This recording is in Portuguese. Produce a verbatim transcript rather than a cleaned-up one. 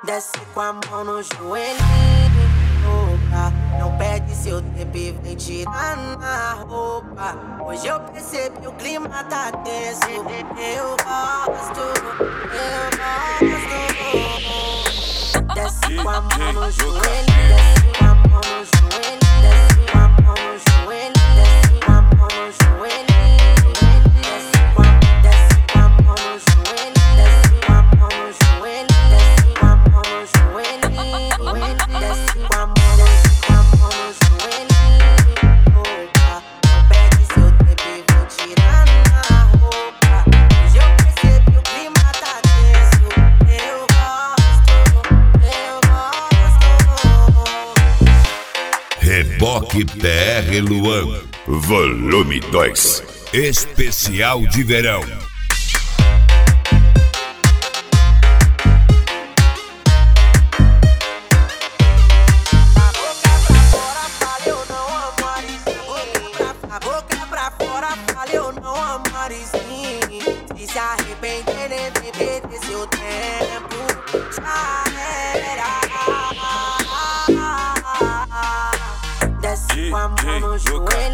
Desce com a mão no joelho, não perde seu tempo e vem tirar na roupa. Hoje eu percebi o clima tá tenso. Eu gosto, eu gosto. Desce com a mão no joelho, desce com a mão no joelho, desce com a mão no joelho, desce com a mão no joelho. Desce com a, desce com a mão no joelho, desce com a mão no joelho, desce com a mão no joelho, desce com a mão, desce com a mão no joelho. Opa, não perde seu tempo e vem tirar na roupa. Hoje eu percebi o clima tá tenso. Eu gosto, eu gosto. Reboque P R Luan, volume dois, especial de verão. A boca pra fora, falei eu não amo Marizinho. Se se arrepender, nem perder seu tempo. Já era. Desce com a mão no joelho.